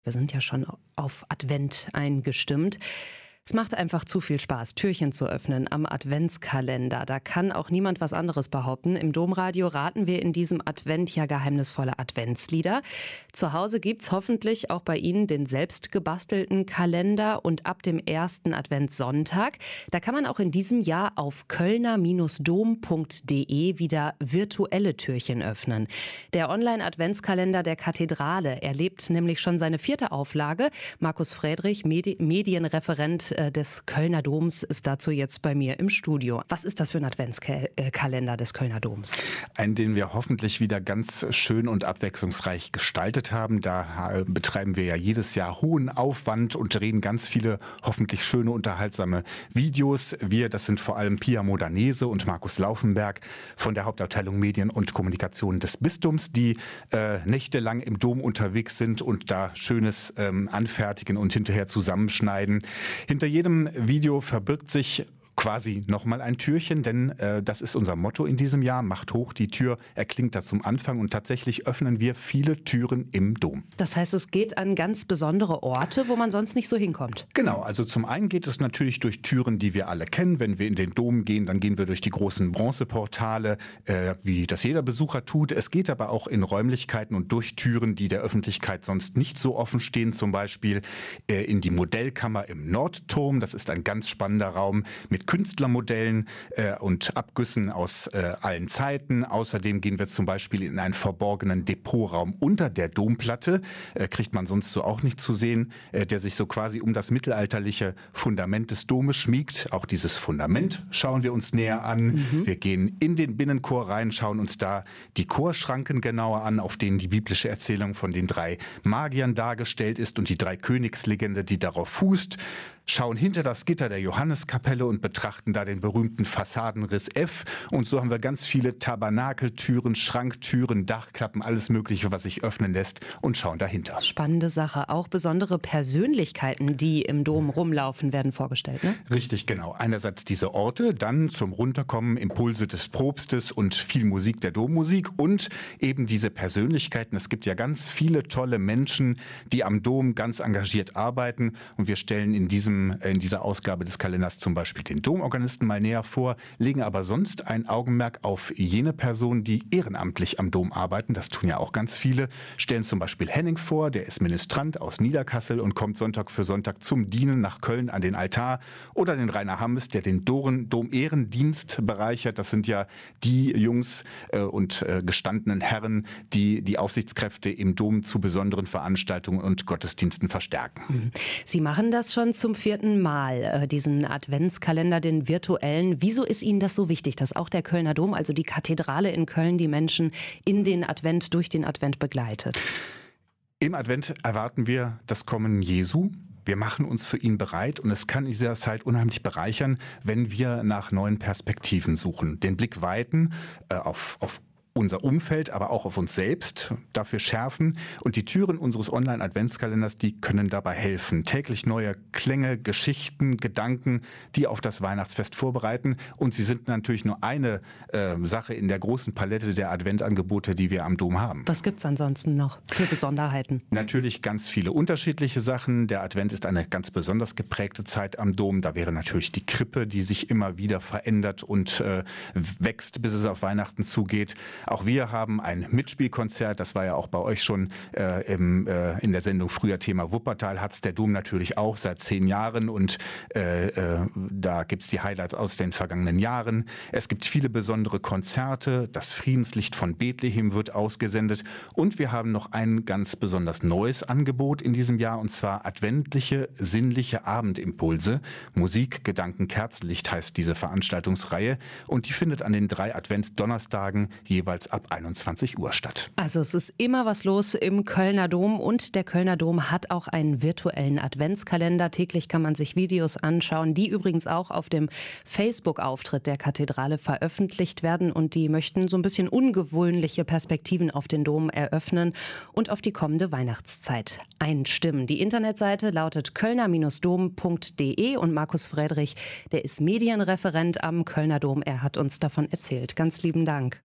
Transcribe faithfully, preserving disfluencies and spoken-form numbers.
Wir sind ja schon auf Advent eingestimmt. Es macht einfach zu viel Spaß, Türchen zu öffnen am Adventskalender. Da kann auch niemand was anderes behaupten. Im Domradio raten wir in diesem Advent ja geheimnisvolle Adventslieder. Zu Hause gibt's hoffentlich auch bei Ihnen den selbst gebastelten Kalender. Und ab dem ersten Adventssonntag, da kann man auch in diesem Jahr auf kölner dom punkt de wieder virtuelle Türchen öffnen. Der Online-Adventskalender der Kathedrale erlebt nämlich schon seine vierte Auflage. Markus Friedrich, Medi- Medienreferent des Kölner Doms, ist dazu jetzt bei mir im Studio. Was ist das für ein Adventskalender des Kölner Doms? Einen, den wir hoffentlich wieder ganz schön und abwechslungsreich gestaltet haben. Da betreiben wir ja jedes Jahr hohen Aufwand und drehen ganz viele hoffentlich schöne, unterhaltsame Videos. Wir, das sind vor allem Pia Modanese und Markus Laufenberg von der Hauptabteilung Medien und Kommunikation des Bistums, die äh, nächtelang im Dom unterwegs sind und da Schönes ähm, anfertigen und hinterher zusammenschneiden. Hinter jedem Video verbirgt sich quasi nochmal ein Türchen, denn äh, das ist unser Motto in diesem Jahr. Macht hoch, die Tür erklingt da zum Anfang und tatsächlich öffnen wir viele Türen im Dom. Das heißt, es geht an ganz besondere Orte, wo man sonst nicht so hinkommt. Genau, also zum einen geht es natürlich durch Türen, die wir alle kennen. Wenn wir in den Dom gehen, dann gehen wir durch die großen Bronzeportale, äh, wie das jeder Besucher tut. Es geht aber auch in Räumlichkeiten und durch Türen, die der Öffentlichkeit sonst nicht so offen stehen. Zum Beispiel äh, in die Modellkammer im Nordturm. Das ist ein ganz spannender Raum mit Künstlermodellen äh, und Abgüssen aus äh, allen Zeiten. Außerdem gehen wir zum Beispiel in einen verborgenen Depotraum unter der Domplatte, äh, kriegt man sonst so auch nicht zu sehen, äh, der sich so quasi um das mittelalterliche Fundament des Domes schmiegt. Auch dieses Fundament schauen wir uns näher an. Mhm. Wir gehen in den Binnenchor rein, schauen uns da die Chorschranken genauer an, auf denen die biblische Erzählung von den drei Magiern dargestellt ist und die drei Königslegende, die darauf fußt. Schauen hinter das Gitter der Johanneskapelle und betrachten da den berühmten Fassadenriss F. Und so haben wir ganz viele Tabernakeltüren, Schranktüren, Dachklappen, alles Mögliche, was sich öffnen lässt, und schauen dahinter. Spannende Sache. Auch besondere Persönlichkeiten, die im Dom rumlaufen, werden vorgestellt, ne? Richtig, genau. Einerseits diese Orte, dann zum Runterkommen Impulse des Propstes und viel Musik der Dommusik und eben diese Persönlichkeiten. Es gibt ja ganz viele tolle Menschen, die am Dom ganz engagiert arbeiten, und wir stellen in diesem in dieser Ausgabe des Kalenders zum Beispiel den Domorganisten mal näher vor, legen aber sonst ein Augenmerk auf jene Personen, die ehrenamtlich am Dom arbeiten. Das tun ja auch ganz viele. Stellen zum Beispiel Henning vor, der ist Ministrant aus Niederkassel und kommt Sonntag für Sonntag zum Dienen nach Köln an den Altar. Oder den Rainer Hammes, der den Dom-Ehrendienst bereichert. Das sind ja die Jungs äh, und äh, gestandenen Herren, die die Aufsichtskräfte im Dom zu besonderen Veranstaltungen und Gottesdiensten verstärken. Sie machen das schon zum vierten Mal, diesen Adventskalender, den virtuellen. Wieso ist Ihnen das so wichtig, dass auch der Kölner Dom, also die Kathedrale in Köln, die Menschen in den Advent, durch den Advent begleitet? Im Advent erwarten wir das Kommen Jesu. Wir machen uns für ihn bereit, und es kann in dieser Zeit unheimlich bereichern, wenn wir nach neuen Perspektiven suchen. Den Blick weiten äh, auf, auf unser Umfeld, aber auch auf uns selbst, dafür schärfen. Und die Türen unseres Online-Adventskalenders, die können dabei helfen. Täglich neue Klänge, Geschichten, Gedanken, die auf das Weihnachtsfest vorbereiten. Und sie sind natürlich nur eine äh, Sache in der großen Palette der Adventangebote, die wir am Dom haben. Was gibt's ansonsten noch für Besonderheiten? Natürlich ganz viele unterschiedliche Sachen. Der Advent ist eine ganz besonders geprägte Zeit am Dom. Da wäre natürlich die Krippe, die sich immer wieder verändert und äh, wächst, bis es auf Weihnachten zugeht. Auch wir haben ein Mitspielkonzert, das war ja auch bei euch schon äh, im, äh, in der Sendung früher Thema Wuppertal, hat's der Dom natürlich auch seit zehn Jahren, und äh, äh, da gibt's die Highlights aus den vergangenen Jahren. Es gibt viele besondere Konzerte, das Friedenslicht von Bethlehem wird ausgesendet, und wir haben noch ein ganz besonders neues Angebot in diesem Jahr, und zwar adventliche, sinnliche Abendimpulse. Musik, Gedanken, Kerzenlicht heißt diese Veranstaltungsreihe, und die findet an den drei Adventsdonnerstagen jeweils ab einundzwanzig Uhr statt. Also es ist immer was los im Kölner Dom, und der Kölner Dom hat auch einen virtuellen Adventskalender. Täglich kann man sich Videos anschauen, die übrigens auch auf dem Facebook-Auftritt der Kathedrale veröffentlicht werden, und die möchten so ein bisschen ungewöhnliche Perspektiven auf den Dom eröffnen und auf die kommende Weihnachtszeit einstimmen. Die Internetseite lautet kölner dom punkt de, und Markus Friedrich, der ist Medienreferent am Kölner Dom, er hat uns davon erzählt. Ganz lieben Dank.